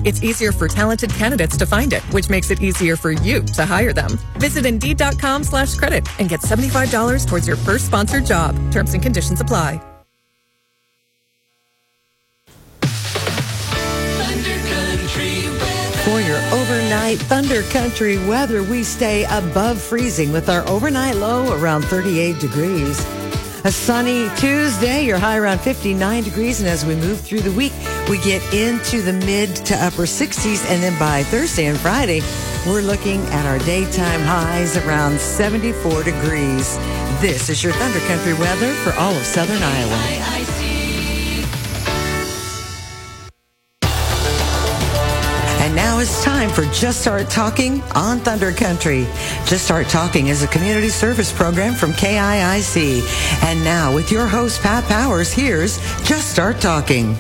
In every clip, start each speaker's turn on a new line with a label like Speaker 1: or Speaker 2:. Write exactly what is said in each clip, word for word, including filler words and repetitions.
Speaker 1: It's easier for talented candidates to find it, which makes it easier for you to hire them. Visit Indeed.com slash credit and get seventy-five dollars towards your first sponsored job. Terms and conditions apply.
Speaker 2: For your overnight Thunder Country weather, we stay above freezing with our overnight low around thirty-eight degrees. A sunny Tuesday, your high around fifty-nine degrees, and as we move through the week, we get into the mid to upper sixties, and then by Thursday and Friday, we're looking at our daytime highs around seventy-four degrees. This is your Thunder Country weather for all of southern Iowa. And now it's time for Just Start Talking on Thunder Country. Just Start Talking is a community service program from K I I C. And now with your host, Pat Powers, here's Just Start Talking.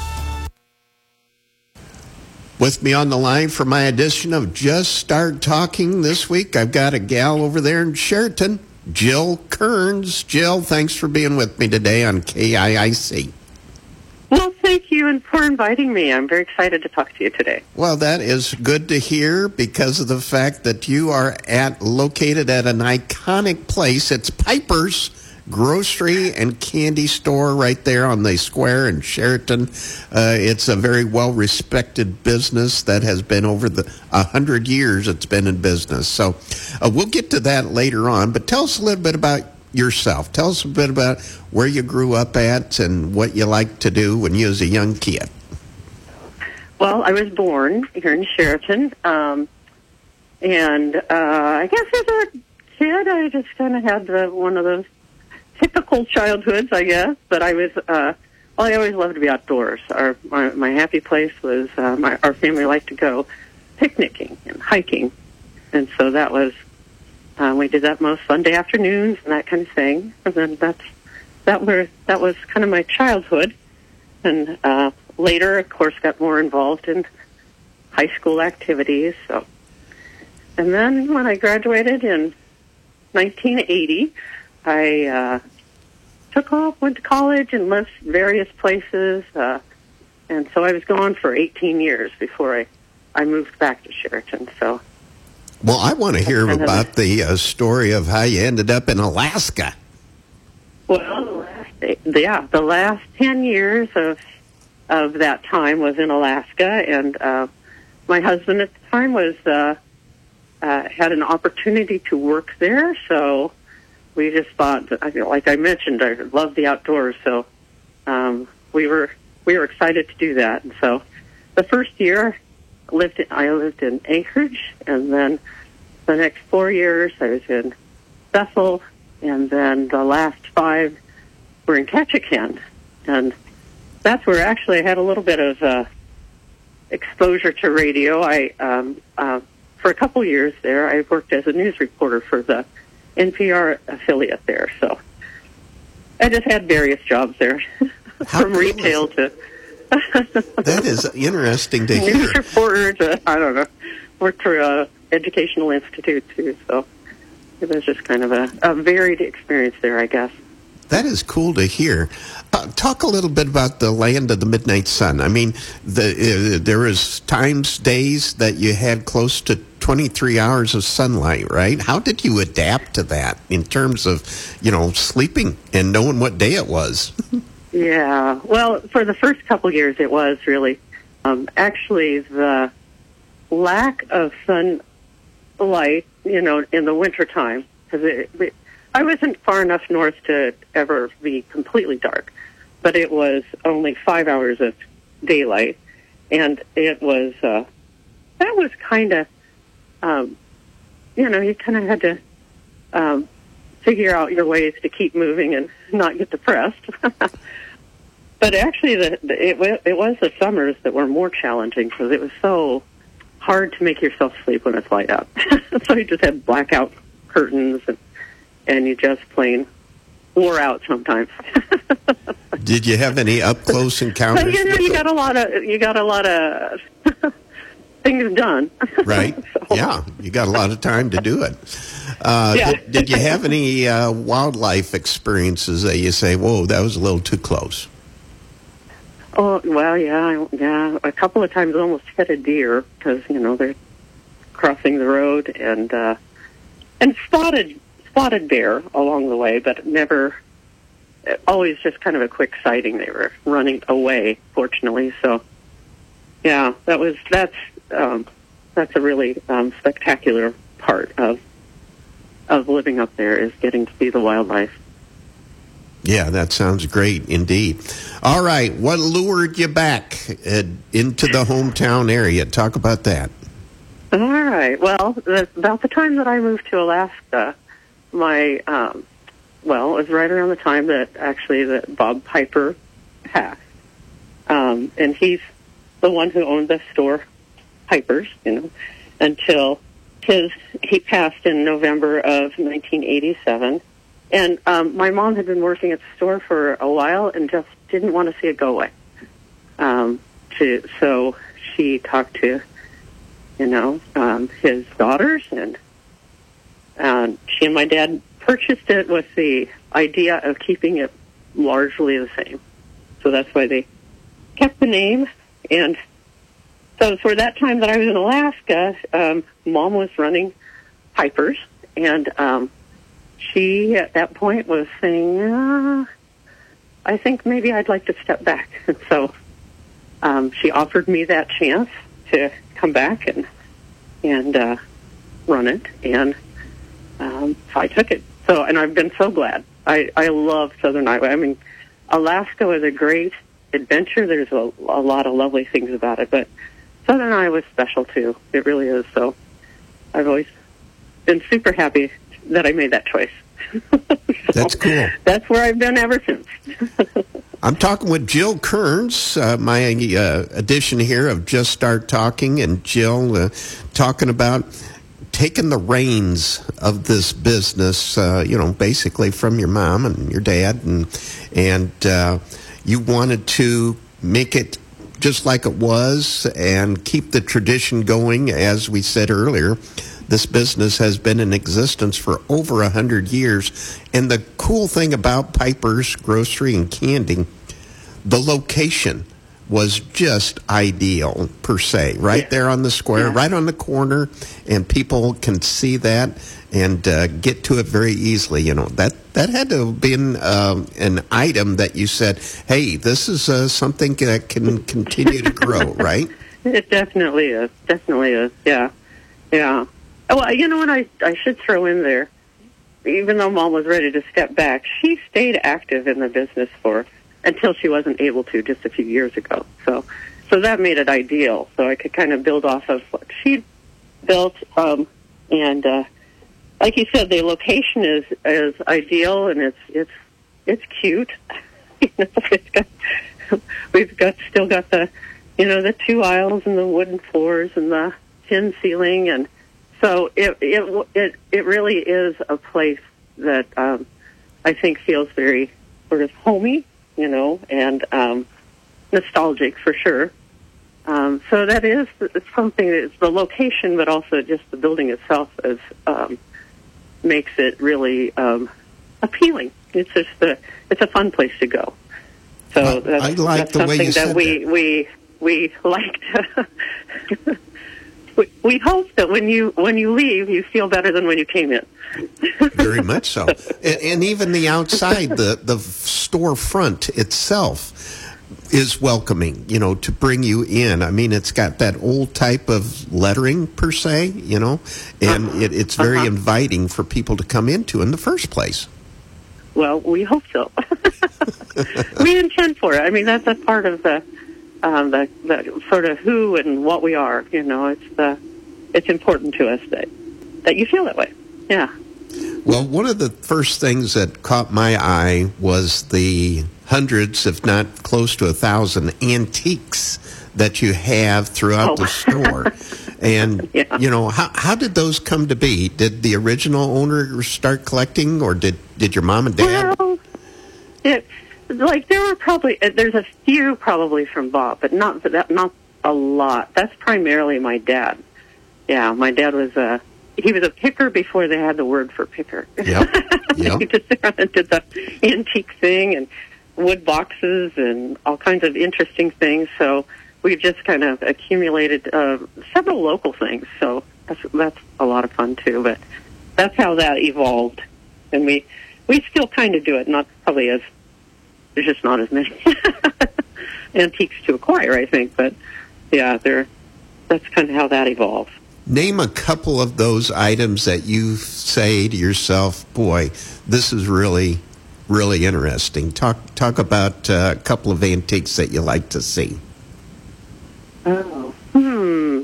Speaker 3: With me on the line for my edition of Just Start Talking this week, I've got a gal over there in Sheraton, Jill Kearns. Jill, thanks for being with me today on K I I C.
Speaker 4: Well, thank you and for inviting me. I'm very excited to talk to you today.
Speaker 3: Well, that is good to hear because of the fact that you are at located at an iconic place. It's Piper's Grocery and Candy Store right there on the square in Sheraton. Uh, it's a very well-respected business that has been over the a hundred years it's been in business. So uh, we'll get to that later on. But tell us a little bit about yourself. Tell us a bit about where you grew up at and what you liked to do when you was a young kid.
Speaker 4: Well, I was born here in Sheraton, um, and uh, I guess as a kid, I just kind of had the, one of those typical childhoods, I guess. But I was, uh, well, I always loved to be outdoors. Our my, my happy place was uh, my our family liked to go picnicking and hiking, and so that was. Uh, we did that most Sunday afternoons and that kind of thing. And then that's, that, were, that was kind of my childhood. And uh, later, of course, got more involved in high school activities. So, and then when I graduated in nineteen eighty, I uh, took off, went to college, and lived various places. Uh, and so I was gone for eighteen years before I, I moved back to Sheraton. So.
Speaker 3: Well, I want to hear about the uh, story of how you ended up in Alaska.
Speaker 4: Well, yeah, the last ten years of of that time was in Alaska, and uh, my husband at the time was uh, uh, had an opportunity to work there, so we just thought, like I mentioned, I love the outdoors, so um, we were we were excited to do that, and so the first year. Lived in, I lived in Anchorage, and then the next four years I was in Bethel, and then the last five were in Ketchikan. And that's where actually I had a little bit of uh, exposure to radio. I um, uh, for a couple years there, I worked as a news reporter for the N P R affiliate there. So I just had various jobs there, from cool retail to...
Speaker 3: That is interesting to hear.
Speaker 4: News reporter to, I don't know, worked for an educational institute, too. So it was just kind of a, a varied experience there, I guess.
Speaker 3: That is cool to hear. Uh, talk a little bit about the land of the midnight sun. I mean, the, uh, there was times, days that you had close to twenty-three hours of sunlight, right? How did you adapt to that in terms of, you know, sleeping and knowing what day it was?
Speaker 4: Yeah, well, for the first couple years it was really, um, actually the lack of sunlight, you know, in the wintertime, because it, it, I wasn't far enough north to ever be completely dark, but it was only five hours of daylight, and it was, uh, that was kind of, um, you know, you kind of had to um, figure out your ways to keep moving and not get depressed. But actually, the, the, it, it was the summers that were more challenging because it was so hard to make yourself sleep when it's light out. So you just had blackout curtains, and, and you just plain wore out sometimes.
Speaker 3: Did you have any up close encounters?
Speaker 4: So, you know, you got a lot of you got a lot of things done.
Speaker 3: Right. So. Yeah, you got a lot of time to do it. Uh,
Speaker 4: yeah.
Speaker 3: did, did you have any uh, wildlife experiences that you say, "Whoa, that was a little too close"?
Speaker 4: Oh, well, yeah, yeah. A couple of times I almost hit a deer because, you know, they're crossing the road, and uh, and spotted spotted bear along the way, but never, always just kind of a quick sighting. They were running away, fortunately. So, yeah, that was, that's, um, that's a really um, spectacular part of of living up there, is getting to see the wildlife.
Speaker 3: Yeah, that sounds great indeed. All right, what lured you back uh, into the hometown area? Talk about that.
Speaker 4: All right. Well, the, about the time that I moved to Alaska, my, um, well, it was right around the time that actually that Bob Piper passed. Um, and he's the one who owned the store, Piper's, you know, until his, he passed in November of nineteen eighty-seven. And um, my mom had been working at the store for a while and just didn't want to see it go away. Um, to, so she talked to, you know, um, his daughters, and uh, she and my dad purchased it with the idea of keeping it largely the same. So that's why they kept the name. And so for that time that I was in Alaska, um, Mom was running Piper's, and um, she, at that point, was saying, uh, I think maybe I'd like to step back. And so um, she offered me that chance to come back and and uh, run it, and um, so I took it. So, and I've been so glad. I, I love Southern Iowa. I mean, Alaska was a great adventure. There's a, a lot of lovely things about it, but Southern Iowa is special, too. It really is. So I've always been super happy that I made that choice. So
Speaker 3: that's cool.
Speaker 4: That's where I've been ever since.
Speaker 3: I'm talking with Jill Kearns, uh, my uh, edition here of Just Start Talking, and Jill uh, talking about taking the reins of this business, uh, you know, basically from your mom and your dad, and and uh, you wanted to make it just like it was and keep the tradition going. As we said earlier, this business has been in existence for over a hundred years. And the cool thing about Piper's Grocery and Candy, the location was just ideal, per se. Right yeah. there on the square, yeah. right on the corner, and people can see that and uh, get to it very easily. You know, that, that had to have been uh, an item that you said, hey, this is uh, something that can continue to grow, right?
Speaker 4: It definitely is. Definitely is, yeah. Yeah. Well, you know what I, I should throw in there? Even though Mom was ready to step back, she stayed active in the business for until she wasn't able to just a few years ago. So so that made it ideal. So I could kind of build off of what she built. Um, and uh, like you said, the location is, is ideal, and it's it's it's cute. you know, it's got, we've got still got the, you know, the two aisles and the wooden floors and the tin ceiling, and so it it it it really is a place that um, I think feels very sort of homey, you know, and um, nostalgic for sure. Um, so that is something that's the location, but also just the building itself is um, makes it really um, appealing. It's just a it's a fun place to go. So
Speaker 3: I,
Speaker 4: that's,
Speaker 3: I like
Speaker 4: that's
Speaker 3: the
Speaker 4: something
Speaker 3: way you
Speaker 4: that
Speaker 3: said
Speaker 4: we,
Speaker 3: that.
Speaker 4: we we like to. we, we hope that when you when you leave, you feel better than when you came in.
Speaker 3: Very much so, and, and even the outside, the the storefront itself is welcoming, you know, to bring you in. I mean, it's got that old type of lettering per se, you know, and
Speaker 4: uh-huh.
Speaker 3: it, it's very
Speaker 4: uh-huh.
Speaker 3: inviting for people to come into in the first place.
Speaker 4: Well, we hope so. We intend for it. I mean, that's a part of the, um, the the sort of who and what we are. You know, it's the it's important to us that that you feel that way. Yeah.
Speaker 3: Well, one of the first things that caught my eye was the hundreds, if not close to a thousand, antiques that you have throughout
Speaker 4: oh.
Speaker 3: the store. And,
Speaker 4: yeah.
Speaker 3: you know, how how did those come to be? Did the original owner start collecting, or did, did your mom and dad?
Speaker 4: Well, it, like, there were probably, there's a few probably from Bob, but not that, not a lot. That's primarily my dad. Yeah, my dad was a, he was a picker before they had the word for picker.
Speaker 3: Yep, yep.
Speaker 4: He just sat around and did the antique thing, and wood boxes and all kinds of interesting things. So we've just kind of accumulated uh, several local things. So that's, that's a lot of fun too. But that's how that evolved, and we we still kind of do it. Not probably as there's just not as many antiques to acquire, I think. But yeah, there. That's kind of how that evolved.
Speaker 3: Name a couple of those items that you say to yourself, boy, this is really, really interesting. Talk talk about uh, a couple of antiques that you like to see.
Speaker 4: Oh, hmm.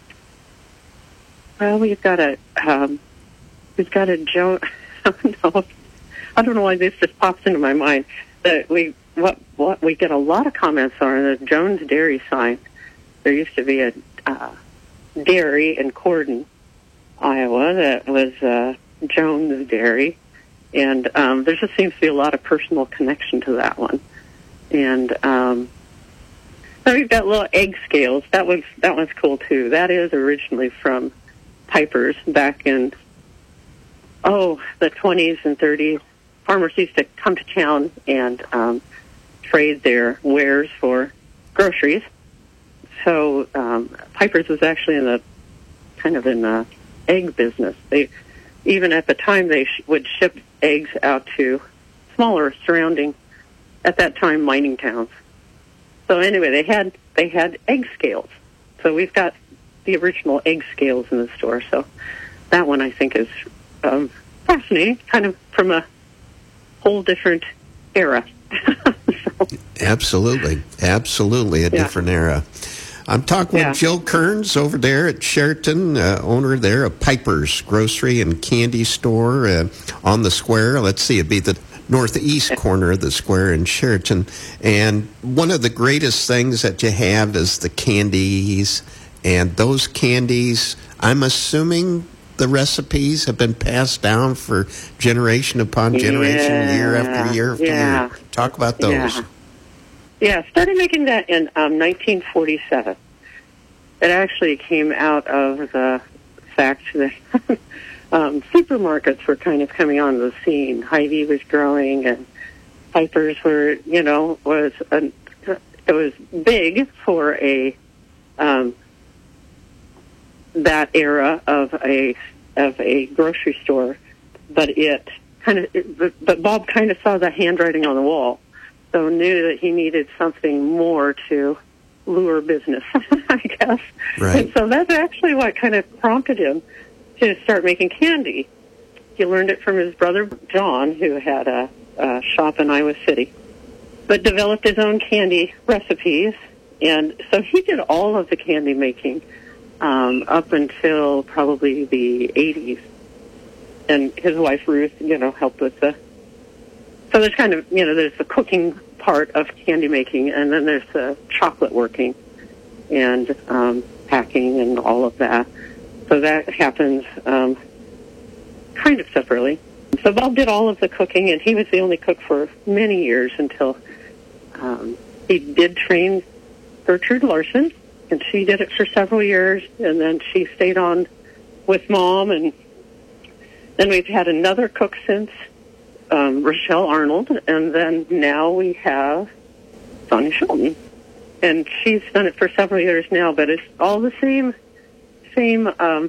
Speaker 4: Well, we've got a, um, we've got a Joan, I don't know, I don't know why this just pops into my mind. That we, what, what we get a lot of comments on the Jones Dairy sign. There used to be a uh, dairy in Corden, Iowa, that was uh, Jones Dairy, and um, there just seems to be a lot of personal connection to that one. And um, so we've got little egg scales. That was that one's cool too. That is originally from Piper's back in oh the twenties and thirties. Farmers used to come to town and um, trade their wares for groceries. So um, Piper's was actually in the kind of in the egg business. They even at the time they sh- would ship eggs out to smaller surrounding, at that time, mining towns. So anyway, they had they had egg scales. So we've got the original egg scales in the store. So that one I think is um, fascinating, kind of from a whole different era. So,
Speaker 3: absolutely, absolutely a
Speaker 4: yeah.
Speaker 3: different era. I'm talking
Speaker 4: yeah.
Speaker 3: with Jill Kearns over there at Sheraton, uh, owner there of Piper's Grocery and Candy Store uh, on the square. Let's see, it'd be the northeast corner of the square in Sheraton. And one of the greatest things that you have is the candies. And those candies, I'm assuming the recipes have been passed down for generation upon generation,
Speaker 4: yeah.
Speaker 3: year after year after
Speaker 4: yeah.
Speaker 3: year. Talk about those.
Speaker 4: Yeah. Yeah, started making that in um, nineteen forty-seven. It actually came out of the fact that um, supermarkets were kind of coming on the scene. Hy-Vee was growing, and Piper's were, you know, was a, it was big for a um, that era of a of a grocery store, but it kind of, it, but, but Bob kind of saw the handwriting on the wall. So knew that he needed something more to lure business, I guess.
Speaker 3: Right.
Speaker 4: And so that's actually what kind of prompted him to start making candy. He learned it from his brother John, who had a, a shop in Iowa City, but developed his own candy recipes. And so he did all of the candy making um, up until probably the eighties. And his wife Ruth, you know, helped with the... So there's kind of, you know, there's the cooking part of candy making, and then there's the chocolate working and um, packing and all of that. So that happens um, kind of separately. So Bob did all of the cooking, and he was the only cook for many years until um, he did train Gertrude Larson, and she did it for several years, and then she stayed on with Mom, and then we've had another cook since, Um, Rochelle Arnold, and then now we have Sonia Shelton, and she's done it for several years now. But it's all the same, same um,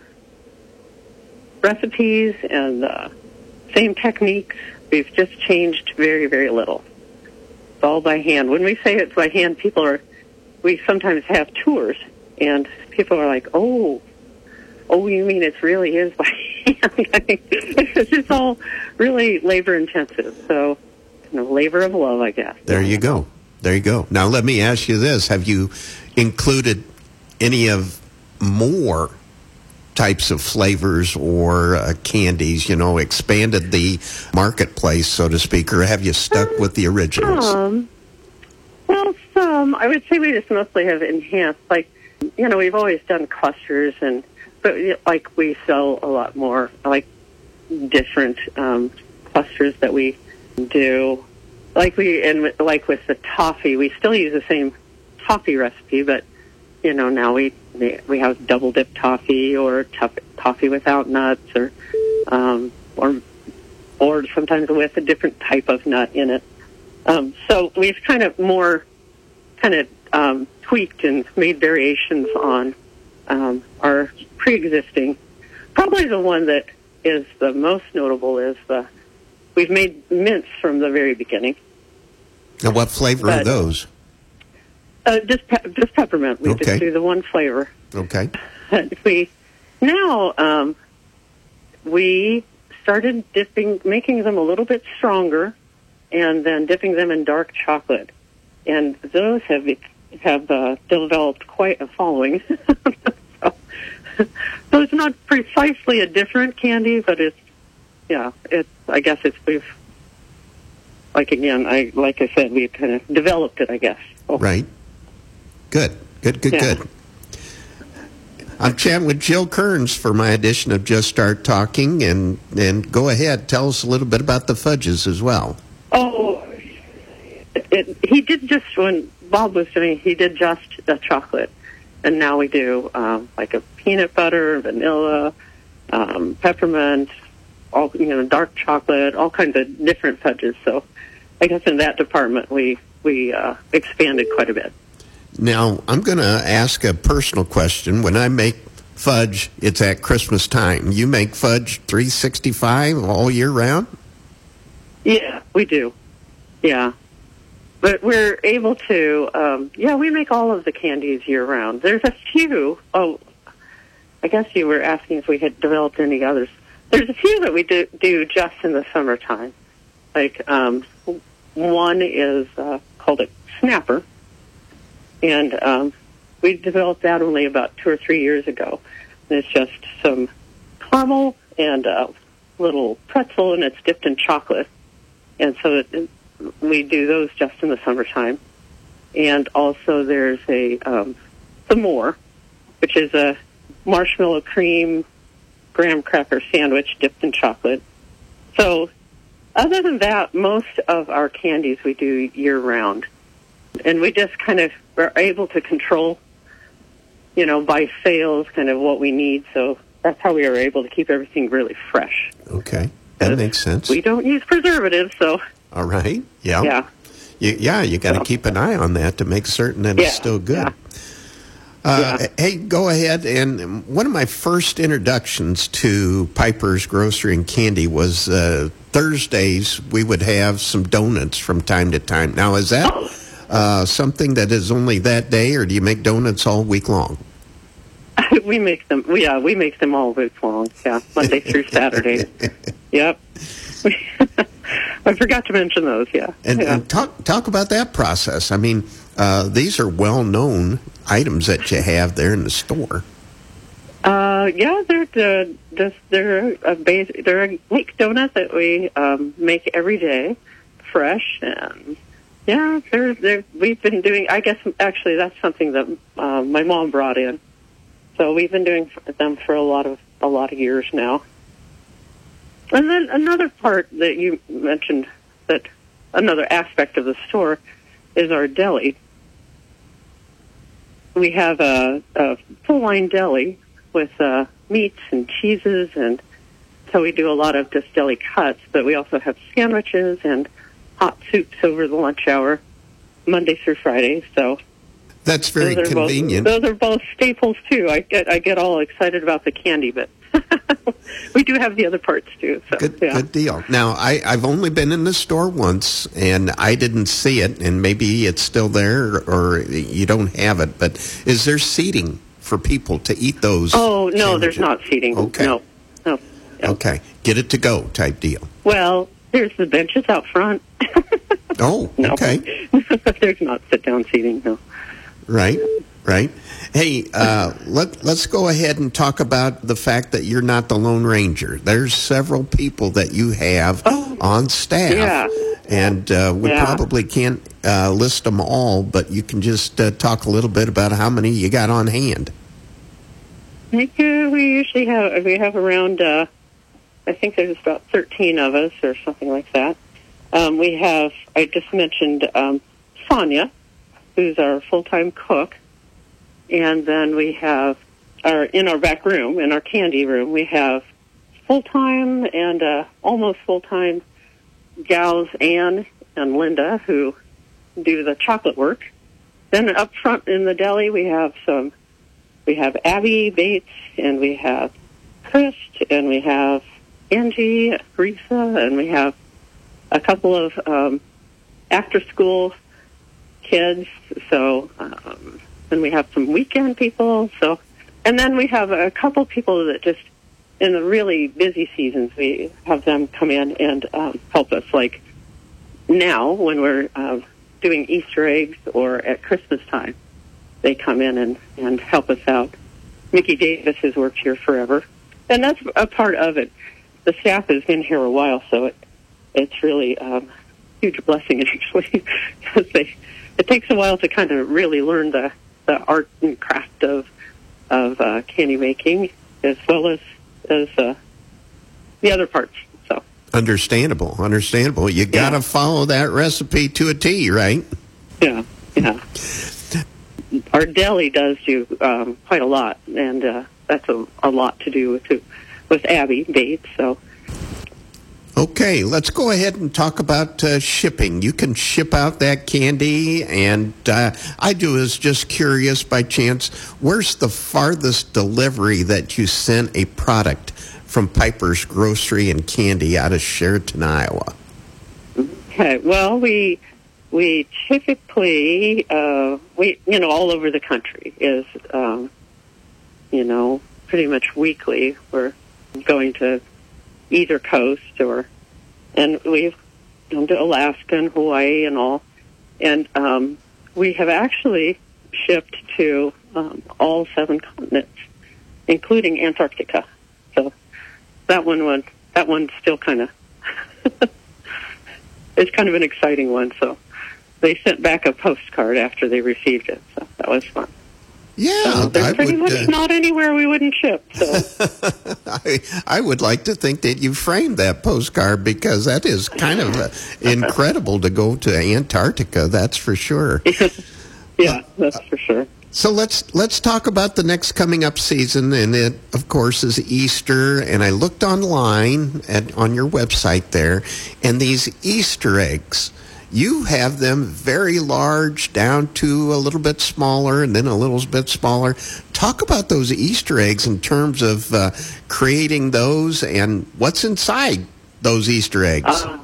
Speaker 4: recipes and uh, same techniques. We've just changed very, very little. It's all by hand. When we say it's by hand, people are. We sometimes have tours, and people are like, "Oh, oh, you mean it really is by hand?" It's just all really labor intensive. So, you know, labor of love, I guess.
Speaker 3: There you go. There you go. Now, let me ask you this. Have you included any of more types of flavors or uh, candies, you know, expanded the marketplace, so to speak, or have you stuck um, with the originals?
Speaker 4: Um, well, some. I would say we just mostly have enhanced. Like, you know, we've always done clusters and But, like, we sell a lot more, like, different um, clusters that we do. Like, we, and like with the toffee, we still use the same toffee recipe, but, you know, now we we have double-dip toffee or toff- toffee without nuts or, um, or, or sometimes with a different type of nut in it. Um, so we've kind of more kind of um, tweaked and made variations on um, our pre-existing. Probably the one that is the most notable is the we've made mints from the very beginning.
Speaker 3: And what flavor
Speaker 4: but,
Speaker 3: are those?
Speaker 4: Uh, just pe- just peppermint. We
Speaker 3: Okay.
Speaker 4: just do the one flavor.
Speaker 3: Okay.
Speaker 4: we now um, we started dipping, making them a little bit stronger, and then dipping them in dark chocolate, and those have have uh, developed quite a following. so, so it's not precisely a different candy, but it's yeah, it's I guess it's we've like again I like I said we kind of developed it I guess. So,
Speaker 3: Right. Good. Good. Good.
Speaker 4: Yeah.
Speaker 3: Good. I'm chatting with Jill Kearns for my edition of Just Start Talking, and and go ahead, tell us a little bit about the fudges as well.
Speaker 4: Oh, it, it, he did just when Bob was doing, he did just a chocolate, and now we do um, like a peanut butter, vanilla, um, peppermint, all you know, dark chocolate, all kinds of different fudges. So, I guess in that department we we uh, expanded quite a bit.
Speaker 3: Now, I'm going to ask a personal question. When I make fudge, it's at Christmas time. You make fudge three sixty-five all year round?
Speaker 4: Yeah, we do. Yeah. But we're able to, um, yeah, we make all of the candies year round. There's a few, oh, I guess you were asking if we had developed any others. There's a few that we do, do just in the summertime. Like, um, one is uh, called a snapper. And um, we developed that only about two or three years ago. And it's just some caramel and a little pretzel, and it's dipped in chocolate. And so it, it, we do those just in the summertime. And also there's a um, some more, which is a marshmallow cream graham cracker sandwich dipped in chocolate. So other than that, most of our candies we do year-round. And we just kind of are able to control, you know, by sales kind of what we need. So that's how we are able to keep everything really fresh.
Speaker 3: Okay, that makes sense.
Speaker 4: We don't use preservatives, so.
Speaker 3: All right, yeah.
Speaker 4: Yeah.
Speaker 3: You, yeah, you got to
Speaker 4: So.
Speaker 3: keep an eye on that to make certain that
Speaker 4: Yeah,
Speaker 3: it's still good.
Speaker 4: yeah.
Speaker 3: Uh,
Speaker 4: Yeah.
Speaker 3: Hey, go ahead. And one of my first introductions to Piper's Grocery and Candy was uh, Thursdays. We would have some donuts from time to time. Now, is that
Speaker 4: Oh.
Speaker 3: uh, something that is only that day, or do you make donuts all week long?
Speaker 4: we make them, yeah, we make them all week long, yeah, Monday through Saturday. Yep. I forgot to mention those, yeah.
Speaker 3: And,
Speaker 4: yeah.
Speaker 3: and talk talk about that process. I mean, uh, these are well-known items that you have there in the store.
Speaker 4: Uh, yeah, they're the, the they're a base, they're a cake donut that we um, make every day, fresh, and yeah, they're they're we've been doing. I guess actually that's something that uh, my mom brought in, so we've been doing them for a lot of a lot of years now. And then another part that you mentioned, that another aspect of the store is our deli. We have a, a full-line deli with uh, meats and cheeses, and so we do a lot of just deli cuts, but we also have sandwiches and hot soups over the lunch hour, Monday through Friday. So
Speaker 3: That's very
Speaker 4: those are
Speaker 3: convenient.
Speaker 4: Both, those are both staples, too. I get I get all excited about the candy, but we do have the other parts, too. So,
Speaker 3: Good,
Speaker 4: yeah.
Speaker 3: good deal. Now, I, I've only been in the store once, and I didn't see it, and maybe it's still there, or you don't have it, but is there seating for people to eat those?
Speaker 4: Oh, no, there's
Speaker 3: sandwiches?
Speaker 4: not seating.
Speaker 3: Okay.
Speaker 4: No, no. no.
Speaker 3: Okay. Get it to go type deal.
Speaker 4: Well, there's the benches out front.
Speaker 3: Oh,
Speaker 4: No.
Speaker 3: okay.
Speaker 4: There's not sit-down seating, no.
Speaker 3: Right, right. Hey, uh, let, let's go ahead and talk about the fact that you're not the Lone Ranger. There's several people that you have
Speaker 4: Oh,
Speaker 3: on staff.
Speaker 4: yeah.
Speaker 3: And uh, we
Speaker 4: Yeah.
Speaker 3: probably can't uh, list them all, but you can just uh, talk a little bit about how many you got on hand.
Speaker 4: I think uh, we usually have, we have around, uh, I think there's about thirteen of us or something like that. Um, we have, I just mentioned um, Sonia, who's our full-time cook. And then we have, our in our back room, in our candy room, we have full-time and uh, almost full-time gals, Anne and Linda, who do the chocolate work. Then up front in the deli, we have some, we have Abby Bates, and we have Chris, and we have Angie, Risa, and we have a couple of um, after-school kids. So, um, and we have some weekend people. So, and then we have a couple people that just, in the really busy seasons, we have them come in and um, help us. Like now, when we're uh, doing Easter eggs or at Christmas time, they come in and, and help us out. Mickey Davis has worked here forever, and that's a part of it. The staff has been here a while, so it it's really um, a huge blessing, actually, because they it takes a while to kind of really learn the, the art and craft of of uh, candy making, as well as as uh, the other parts. So
Speaker 3: understandable, understandable. You got to yeah. follow that recipe to a T, right?
Speaker 4: Yeah, yeah. Our deli does do um, quite a lot, and uh, that's a, a lot to do with with Abby Bates. So.
Speaker 3: Okay, let's go ahead and talk about uh, shipping. You can ship out that candy, and uh, I do is just curious by chance, where's the farthest delivery that you sent a product from Piper's Grocery and Candy out of Sheraton, Iowa?
Speaker 4: Okay, well, we we typically, uh, we you know, all over the country is, um, you know, pretty much weekly. We're going to either coast, or and we've gone to Alaska and Hawaii and all, and um, we have actually shipped to um, all seven continents, including Antarctica. So that one was that one's still kind of it's kind of an exciting one. So they sent back a postcard after they received it, so that was fun.
Speaker 3: Yeah,
Speaker 4: so there's
Speaker 3: I
Speaker 4: pretty
Speaker 3: would,
Speaker 4: much
Speaker 3: uh,
Speaker 4: not anywhere we wouldn't ship. So
Speaker 3: I, I would like to think that you framed that postcard, because that is kind of uh, incredible to go to Antarctica. That's for sure.
Speaker 4: Yeah, that's for sure.
Speaker 3: So let's let's talk about the next coming up season, and it, of course, is Easter. And I looked online at on your website there, and these Easter eggs, you have them very large down to a little bit smaller and then a little bit smaller. Talk about those Easter eggs in terms of uh, creating those and what's inside those Easter eggs.
Speaker 4: Uh,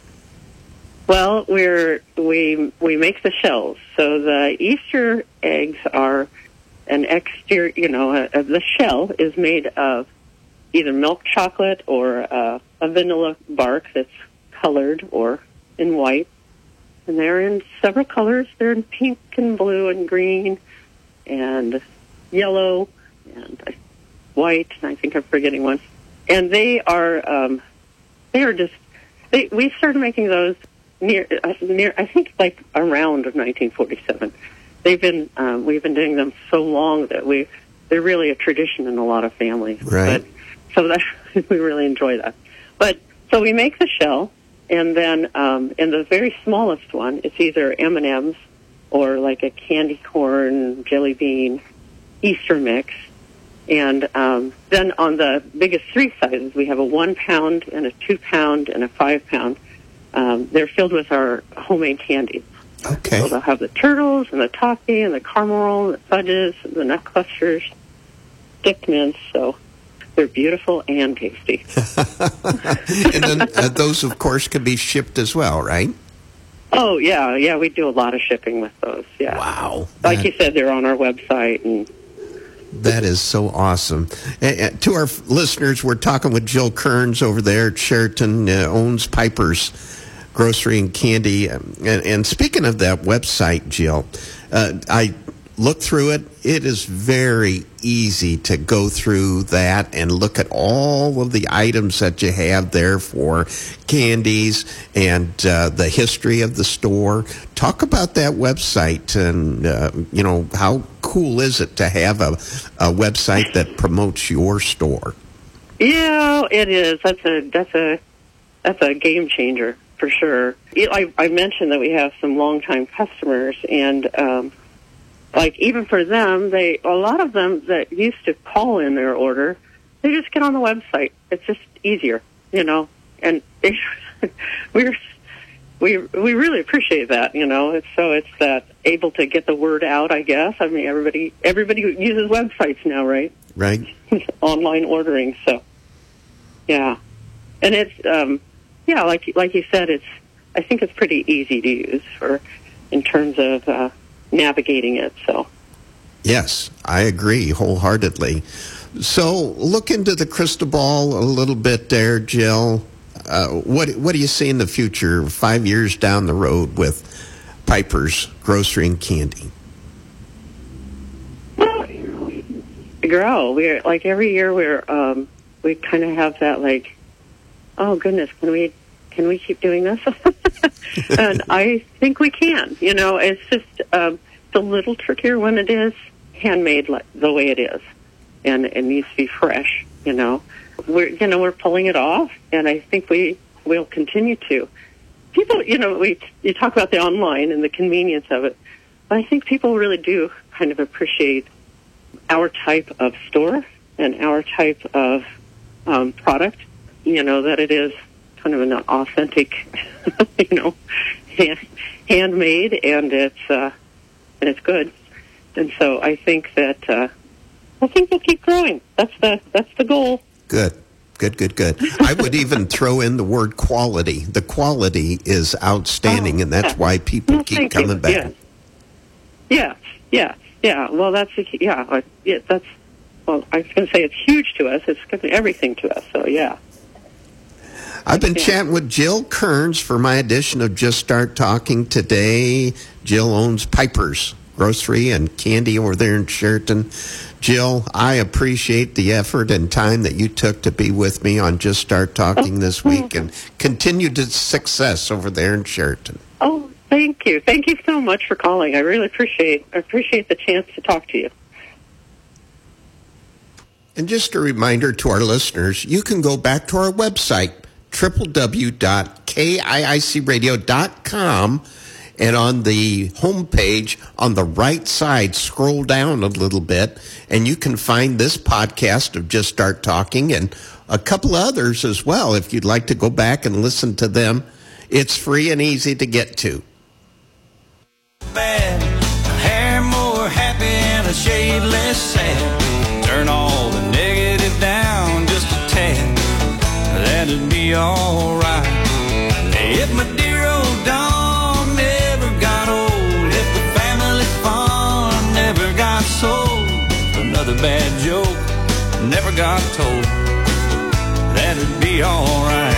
Speaker 4: well, we're we we make the shells. So the Easter eggs are an exterior. You know, a, a, the shell is made of either milk chocolate or uh, a vanilla bark that's colored or in white. And they're in several colors. They're in pink and blue and green and yellow and white, and I think I'm forgetting one. And they are, um, they are just, they, we started making those near, uh, near, I think like around nineteen forty-seven. They've been, um, we've been doing them so long that we, they're really a tradition in a lot of families.
Speaker 3: Right.
Speaker 4: But, so that, we really enjoy that. But, so we make the shell. And then um, in the very smallest one, it's either M and M's or like a candy corn, jelly bean, Easter mix. And um, then on the biggest three sizes, we have a one pound and a two pound and a five pound. Um, they're filled with our homemade candies.
Speaker 3: Okay.
Speaker 4: So they'll have the turtles and the toffee and the caramel roll and the fudges and the nut clusters, sticked mints. So they're beautiful and tasty.
Speaker 3: And then uh, those, of course, can be shipped as well, right?
Speaker 4: Oh, yeah. Yeah, we do a lot of shipping with those, yeah.
Speaker 3: Wow.
Speaker 4: Like
Speaker 3: that,
Speaker 4: you said, they're on our website. And
Speaker 3: that is so awesome. Uh, to our f- listeners, we're talking with Jill Kearns over there at Sheraton, uh, owns Piper's Grocery and Candy. Um, and, and speaking of that website, Jill, uh, I looked through it. It is very easy to go through that and look at all of the items that you have there for candies and uh, the history of the store. Talk about that website, and uh, you know, how cool is it to have a, a website that promotes your store?
Speaker 4: Yeah, it is. That's a that's a that's a game changer for sure. I, I mentioned that we have some longtime customers, and um, like even for them, they a lot of them that used to call in their order, they just get on the website. It's just easier, you know. And they, we're we we really appreciate that. You know, it's, so it's that able to get the word out. I guess. I mean, everybody everybody uses websites now, right?
Speaker 3: Right.
Speaker 4: Online ordering. So, yeah, and it's um, yeah, like like you said, it's. I think it's pretty easy to use for in terms of uh, navigating it. So.
Speaker 3: Yes, I agree wholeheartedly. So, look into the crystal ball a little bit there, Jill. Uh, what what do you see in the future, five years down the road, with Piper's Grocery and Candy?
Speaker 4: Well, we grow. We're like every year we're um, we kind of have that like, oh goodness, can we can we keep doing this? And I think we can. You know, it's just um, it's a little trickier when it is handmade like the way it is, and it needs to be fresh. You know, we're you know we're pulling it off, and I think we will continue to. People, you know, we you talk about the online and the convenience of it, but I think people really do kind of appreciate our type of store and our type of um, product. You know, that it is kind of an authentic, you know, hand, handmade, and it's uh, and it's good. And so I think that uh, I think we'll keep growing. That's the that's the goal.
Speaker 3: Good, good, good, good. I would even throw in the word quality. The quality is outstanding,
Speaker 4: Oh,
Speaker 3: and that's
Speaker 4: yeah.
Speaker 3: why people
Speaker 4: Well,
Speaker 3: keep
Speaker 4: thank
Speaker 3: coming
Speaker 4: you.
Speaker 3: back.
Speaker 4: Yeah, yeah, yeah, yeah. Well, that's a, yeah, uh, yeah. That's well. I was going to say it's huge to us. It's giving everything to us. So yeah.
Speaker 3: I've been
Speaker 4: Yeah.
Speaker 3: chatting with Jill Kearns for my edition of Just Start Talking today. Jill owns Piper's Grocery and Candy over there in Sheraton. Jill, I appreciate the effort and time that you took to be with me on Just Start Talking this week, and continued success over there in Sheraton.
Speaker 4: Oh, thank you. Thank you so much for calling. I really appreciate I appreciate the chance to talk to you.
Speaker 3: And just a reminder to our listeners, you can go back to our website, w w w dot k i i c radio dot com, and on the homepage on the right side, scroll down a little bit, and you can find this podcast of Just Start Talking and a couple others as well. If you'd like to go back and listen to them, it's free and easy to get to.
Speaker 5: Bad, a hair more happy and a shade less sad. Turn all the negative down just a tad. That'd be alright. If my dear old dog never got old, if the family farm never got sold, another bad joke never got told, that'd be alright.